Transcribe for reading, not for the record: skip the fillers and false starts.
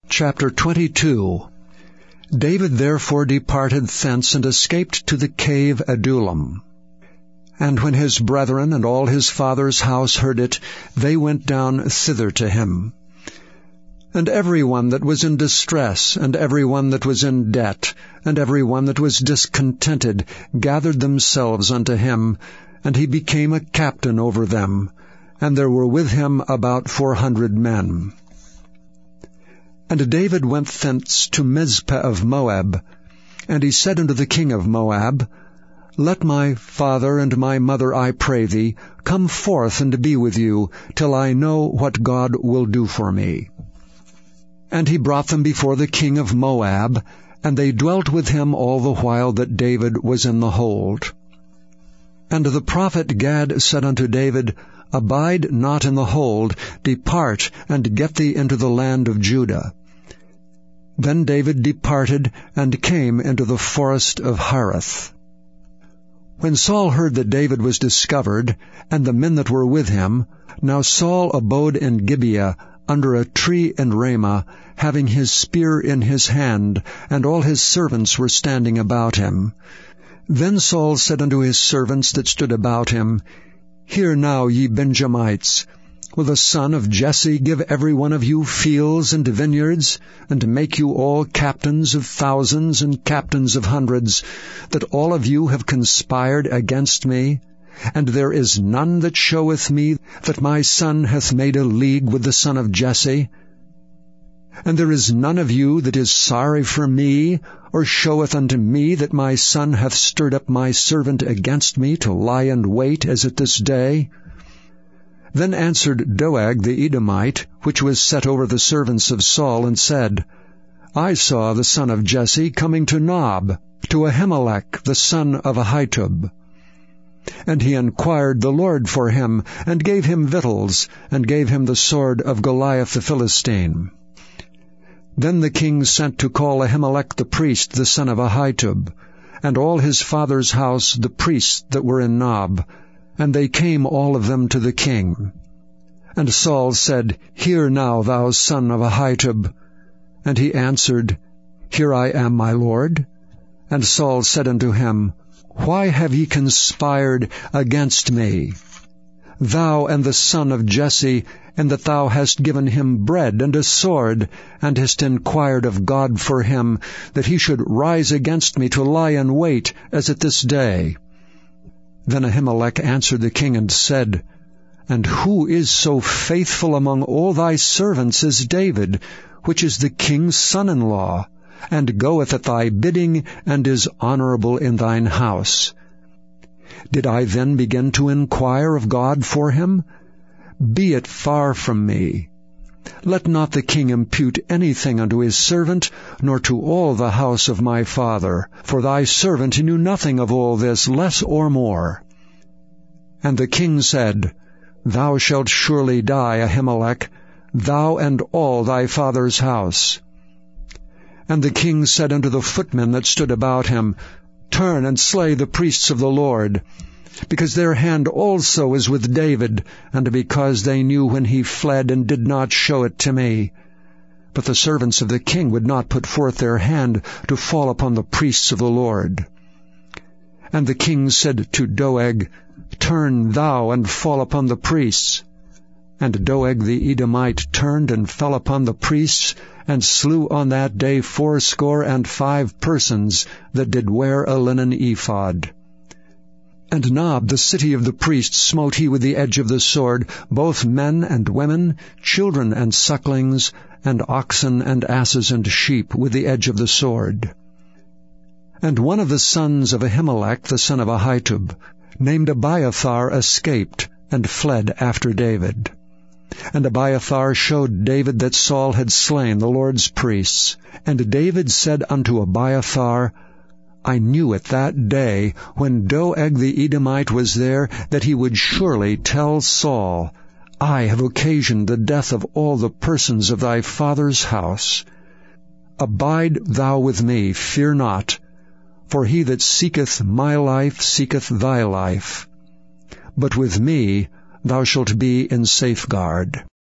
Chapter 22. David therefore departed thence, and escaped to the cave Adullam. And when his brethren and all his father's house heard it, they went down thither to him. And every one that was in distress, and every one that was in debt, and every one that was discontented, gathered themselves unto him, and he became a captain over them. And there were with him about 400 men. And David went thence to Mizpeh of Moab. And he said unto the king of Moab, Let my father and my mother, I pray thee, come forth and be with you, till I know what God will do for me. And he brought them before the king of Moab, and they dwelt with him all the while that David was in the hold. And the prophet Gad said unto David, Abide not in the hold, depart, and get thee into the land of Judah. Then David departed, and came into the forest of Hareth. When Saul heard that David was discovered, and the men that were with him, now Saul abode in Gibeah, under a tree in Ramah, having his spear in his hand, and all his servants were standing about him. Then Saul said unto his servants that stood about him, Hear now, ye Benjamites, will the son of Jesse give every one of you fields and vineyards, and make you all captains of thousands and captains of hundreds, that all of you have conspired against me? And there is none that showeth me that my son hath made a league with the son of Jesse? And there is none of you that is sorry for me, or showeth unto me that my son hath stirred up my servant against me to lie in wait as at this day? Then answered Doeg the Edomite, which was set over the servants of Saul, and said, I saw the son of Jesse coming to Nob, to Ahimelech the son of Ahitub. And he inquired the Lord for him, and gave him victuals, and gave him the sword of Goliath the Philistine. Then the king sent to call Ahimelech the priest, the son of Ahitub, and all his father's house, the priests that were in Nob, and they came all of them to the king. And Saul said, Hear now, thou son of Ahitub. And he answered, Here I am, my lord. And Saul said unto him, Why have ye conspired against me, thou and the son of Jesse, and that thou hast given him bread and a sword, and hast inquired of God for him, that he should rise against me to lie in wait, as at this day? Then Ahimelech answered the king and said, And who is so faithful among all thy servants as David, which is the king's son-in-law, and goeth at thy bidding, and is honorable in thine house? Did I then begin to inquire of God for him? Be it far from me. Let not the king impute anything unto his servant, nor to all the house of my father, for thy servant knew nothing of all this, less or more. And the king said, Thou shalt surely die, Ahimelech, thou and all thy father's house. And the king said unto the footmen that stood about him, Turn and slay the priests of the Lord, because their hand also is with David, and because they knew when he fled, and did not show it to me. But the servants of the king would not put forth their hand to fall upon the priests of the Lord. And the king said to Doeg, Turn thou and fall upon the priests. And Doeg the Edomite turned and fell upon the priests, and slew on that day 75 persons that did wear a linen ephod. And Nob, the city of the priests, smote he with the edge of the sword, both men and women, children and sucklings, and oxen and asses and sheep, with the edge of the sword. And one of the sons of Ahimelech, the son of Ahitub, named Abiathar, escaped, and fled after David. And Abiathar showed David that Saul had slain the Lord's priests. And David said unto Abiathar, I knew it that day, when Doeg the Edomite was there, that he would surely tell Saul, I have occasioned the death of all the persons of thy father's house. Abide thou with me, fear not, for he that seeketh my life seeketh thy life. But with me thou shalt be in safeguard.